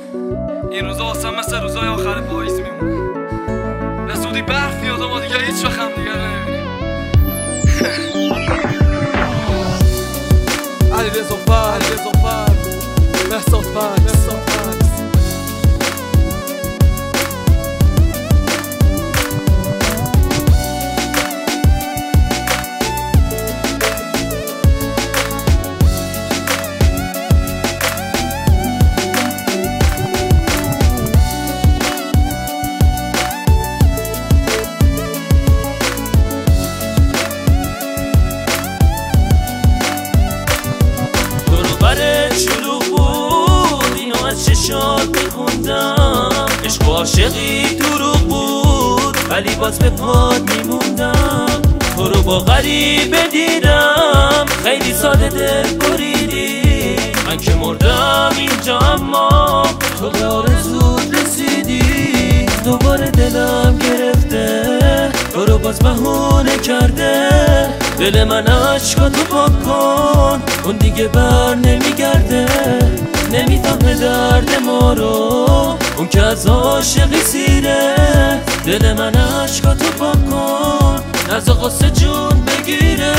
این روزا واسه مثل روزای آخر پاییز میمونه. به زودی برف میاد و ما دیگه هیچ وقت هم دیگر نمیبینیم. علیرضا فر مهسا فکس عشق و عاشقی دروغ بود ولی باز به پاد میموندم. تو رو با غریبه دیدم خیلی ساده دل بریدی. من که مردم اینجا اما تو به آرزوت رسیدی. دوباره دلم گرفته تو رو باز بهونه کرده. دل من عشقاتو پاک کن اون دیگه بر نمیگرده. نمیفهمه درد ما رو اون که از عاشقی سیره. دل من عشقاتو پاک کن از قصه جون بگیره.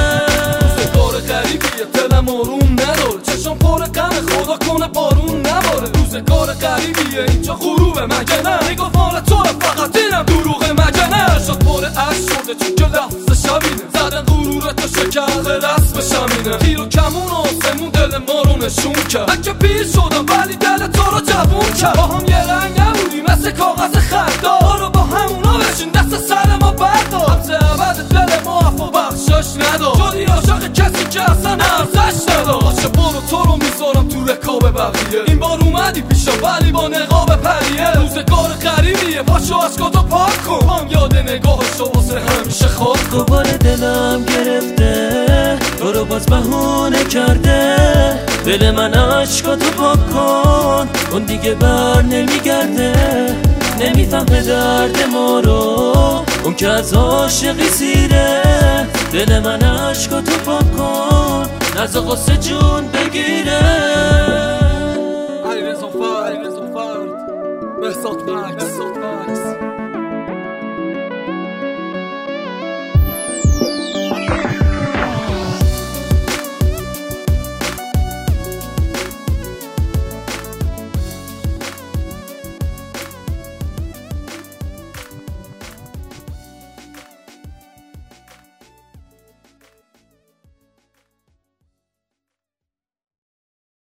روزگار غریبیه دلم آروم نداره. چشم پر غم خدا کنه بارون نباره. روزگار غریبیه اینجا غروبه مگه نه. نگاه مال تو فقط اینم دروغه مگه نه. شد پر عشق شده چون که لحظه شبینه. زدن غرورتو شکر رسم شمینه. تیر و کمون آسمون دل ما رو نشون کرد. من که پیر شدم ولی دل تو رو جوون کرد. با هم یه رنگ نبودی مثل کاغذ خطا. رو با همونا بشین دست سر ما بردار. همزه عبد دل ما عفو بخشش ندار. شدی عاشق کسی که اصلا ارزش ندار. باشه برو تو رو میذارم تو رکاب بقیه. این بار اومدی پیشم ولی با نقاب پریه. روزگار غریبیه پاشو عشقاتو پاک کن. هم یاد نگاهشو واسه همیشه خاک کن. دوباره دلم گرفته تو رو باز بهونه کرده. دل من عشقاتو پاک کن اون دیگه بر نمیگرده. نمیفهمه درد ما رو اون که از عاشقی سیره. دل من عشقاتو پاک کن از قصه جون بگیره.